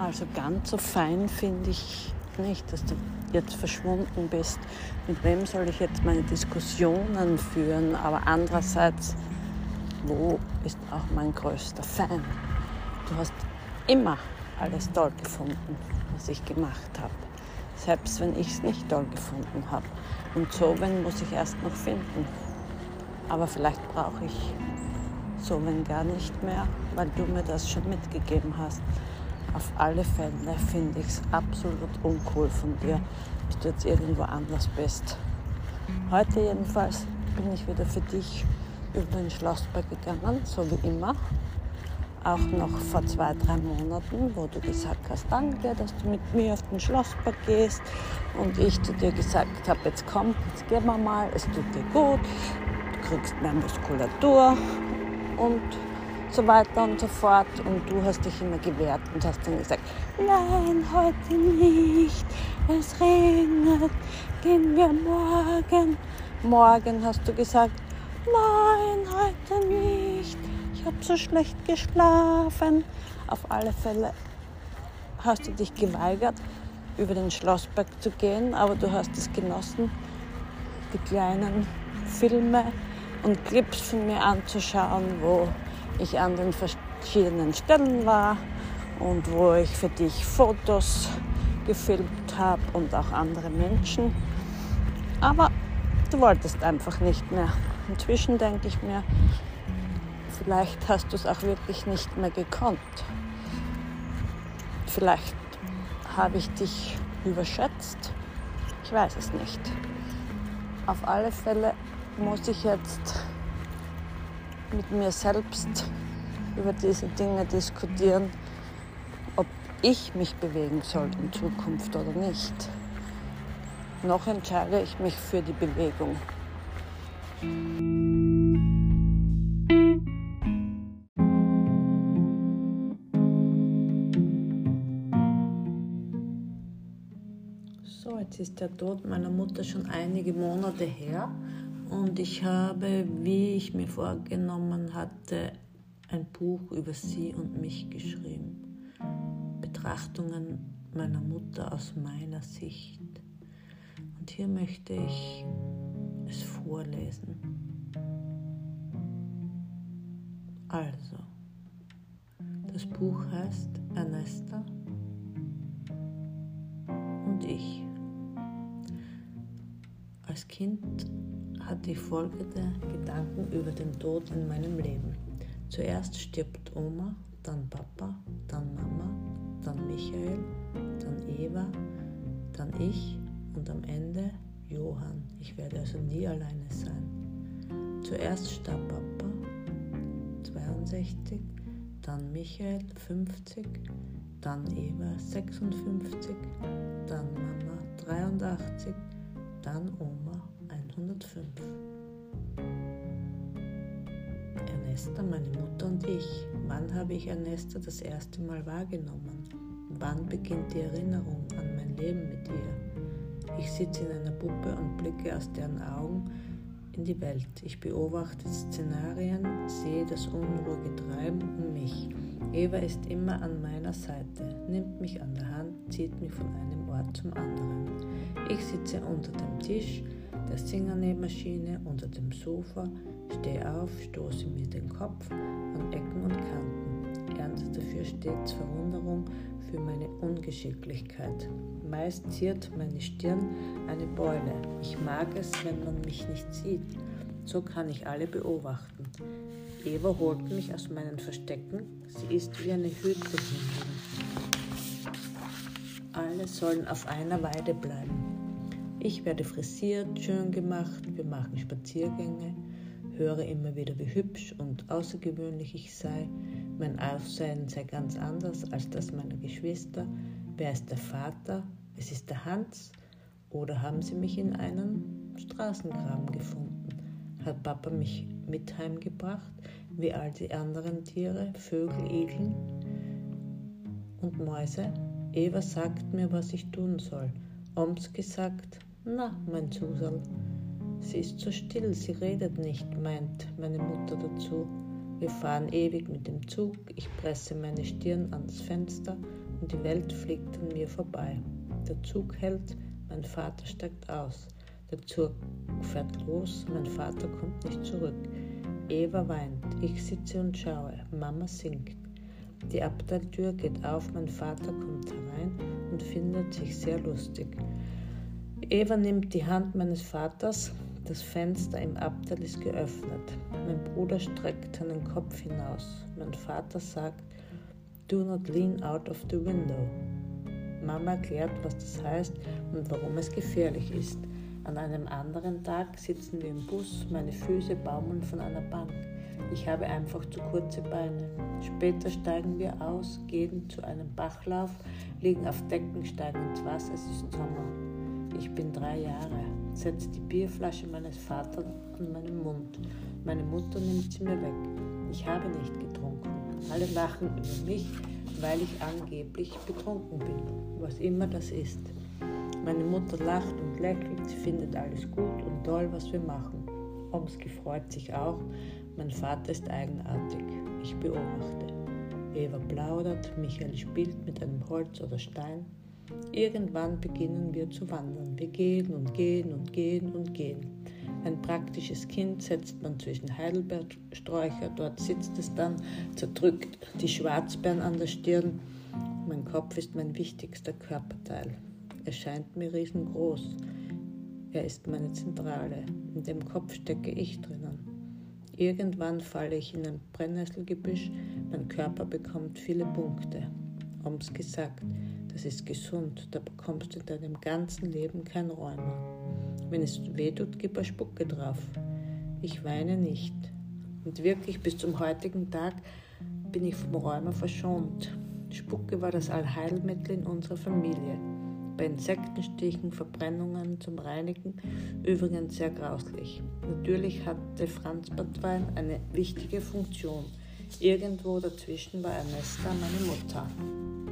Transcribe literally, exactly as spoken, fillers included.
Also ganz so fein finde ich nicht, dass du jetzt verschwunden bist. Mit wem soll ich jetzt meine Diskussionen führen? Aber andererseits, wo ist auch mein größter Fan? Du hast immer alles toll gefunden, was ich gemacht habe. Selbst wenn ich es nicht toll gefunden habe. Und so wen muss ich erst noch finden. Aber vielleicht brauche ich so wen gar nicht mehr, weil du mir das schon mitgegeben hast. Auf alle Fälle finde ich es absolut uncool von dir, dass du jetzt irgendwo anders bist. Heute jedenfalls bin ich wieder für dich über den Schlossberg gegangen, so wie immer. Auch noch vor zwei, drei Monaten, wo du gesagt hast, danke, dass du mit mir auf den Schlossberg gehst. Und ich zu dir gesagt habe, jetzt komm, jetzt gehen wir mal, es tut dir gut, du kriegst mehr Muskulatur und so weiter und so fort. Und du hast dich immer gewehrt und hast dann gesagt, nein, heute nicht, es regnet, gehen wir morgen. Morgen hast du gesagt, nein, heute nicht, ich habe so schlecht geschlafen. Auf alle Fälle hast du dich geweigert, über den Schlossberg zu gehen, aber du hast es genossen, die kleinen Filme und Clips von mir anzuschauen, wo ich an den verschiedenen Stellen war und wo ich für dich Fotos gefilmt habe und auch andere Menschen. Aber du wolltest einfach nicht mehr. Inzwischen denke ich mir, vielleicht hast du es auch wirklich nicht mehr gekonnt. Vielleicht habe ich dich überschätzt. Ich weiß es nicht. Auf alle Fälle muss ich jetzt mit mir selbst über diese Dinge diskutieren, ob ich mich bewegen soll in Zukunft oder nicht. Noch entscheide ich mich für die Bewegung. So, jetzt ist der Tod meiner Mutter schon einige Monate her. Und ich habe, wie ich mir vorgenommen hatte, ein Buch über sie und mich geschrieben. Betrachtungen meiner Mutter aus meiner Sicht. Und hier möchte ich es vorlesen. Also, das Buch heißt Ernesta und ich. Als Kind hatte ich folgende Gedanken über den Tod in meinem Leben. Zuerst stirbt Oma, dann Papa, dann Mama, dann Michael, dann Eva, dann ich und am Ende Johann. Ich werde also nie alleine sein. Zuerst starb Papa, zweiundsechzig, dann Michael, fünfzig, dann Eva, sechsundfünfzig, dann Mama, dreiundachtzig, dann Oma, hundertfünf. Ernesta, meine Mutter und ich. Wann habe ich Ernesta das erste Mal wahrgenommen? Wann beginnt die Erinnerung an mein Leben mit ihr? Ich sitze in einer Puppe und blicke aus deren Augen in die Welt. Ich beobachte Szenarien, sehe das unruhige Treiben um mich. Eva ist immer an meiner Seite, nimmt mich an der Hand, zieht mich von einem Ort zum anderen. Ich sitze unter dem Tisch, der Singernähmaschine, unter dem Sofa, stehe auf, stoße mir den Kopf an Ecken und Kanten, ernte dafür stets Verwunderung für meine Ungeschicklichkeit. Meist ziert meine Stirn eine Beule. Ich mag es, wenn man mich nicht sieht. So kann ich alle beobachten. Eva holt mich aus meinen Verstecken. Sie ist wie eine Hütehündin. Alle sollen auf einer Weide bleiben. Ich werde frisiert, schön gemacht, wir machen Spaziergänge, höre immer wieder, wie hübsch und außergewöhnlich ich sei. Mein Aussehen sei ganz anders als das meiner Geschwister. Wer ist der Vater? Es ist der Hans. Oder haben sie mich in einen Straßengraben gefunden? Hat Papa mich mit heimgebracht, wie all die anderen Tiere, Vögel, Igel und Mäuse? Eva sagt mir, was ich tun soll. Omski sagt, na, mein Susal. Sie ist so still, sie redet nicht, meint meine Mutter dazu. Wir fahren ewig mit dem Zug, ich presse meine Stirn ans Fenster und die Welt fliegt an mir vorbei. Der Zug hält, mein Vater steigt aus. Der Zug fährt los, mein Vater kommt nicht zurück. Eva weint, ich sitze und schaue, Mama singt. Die Abteiltür geht auf, mein Vater kommt herein und findet sich sehr lustig. Eva nimmt die Hand meines Vaters, das Fenster im Abteil ist geöffnet. Mein Bruder streckt seinen Kopf hinaus. Mein Vater sagt, "Do not lean out of the window." Mama erklärt, was das heißt und warum es gefährlich ist. An einem anderen Tag sitzen wir im Bus, meine Füße baumeln von einer Bank. Ich habe einfach zu kurze Beine. Später steigen wir aus, gehen zu einem Bachlauf, liegen auf Decken, steigen ins Wasser, es ist Sommer. Ich bin drei Jahre, setze die Bierflasche meines Vaters an meinen Mund. Meine Mutter nimmt sie mir weg. Ich habe nicht getrunken. Alle lachen über mich, weil ich angeblich betrunken bin, was immer das ist. Meine Mutter lacht und lächelt, sie findet alles gut und toll, was wir machen. Omski freut sich auch, mein Vater ist eigenartig. Ich beobachte. Eva plaudert, Michael spielt mit einem Holz oder Stein. Irgendwann beginnen wir zu wandern. Wir gehen und gehen und gehen und gehen. Ein praktisches Kind setzt man zwischen Heidelbeersträucher, dort sitzt es dann, zerdrückt die Schwarzbeeren an der Stirn. Mein Kopf ist mein wichtigster Körperteil. Er scheint mir riesengroß. Er ist meine Zentrale. In dem Kopf stecke ich drinnen. Irgendwann falle ich in ein Brennnesselgebüsch. Mein Körper bekommt viele Punkte. Omski sagt, das ist gesund. Da bekommst du in deinem ganzen Leben kein Rheuma. Wenn es wehtut, gib eine Spucke drauf. Ich weine nicht. Und wirklich bis zum heutigen Tag bin ich vom Rheuma verschont. Spucke war das Allheilmittel in unserer Familie. Bei Insektenstichen, Verbrennungen zum Reinigen, übrigens sehr grauslich. Natürlich hatte Franzbadwein eine wichtige Funktion. Irgendwo dazwischen war Ernesta, meine Mutter.